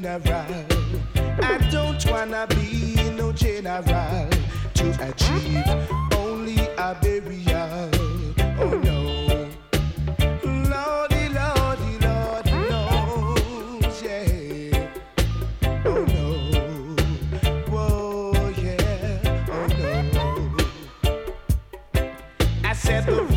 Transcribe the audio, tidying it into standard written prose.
funeral. I don't wanna be no general to achieve only a burial. Oh no. Lordy, Lordy, Lordy knows, yeah. Oh no. Whoa, yeah. Oh no. I said the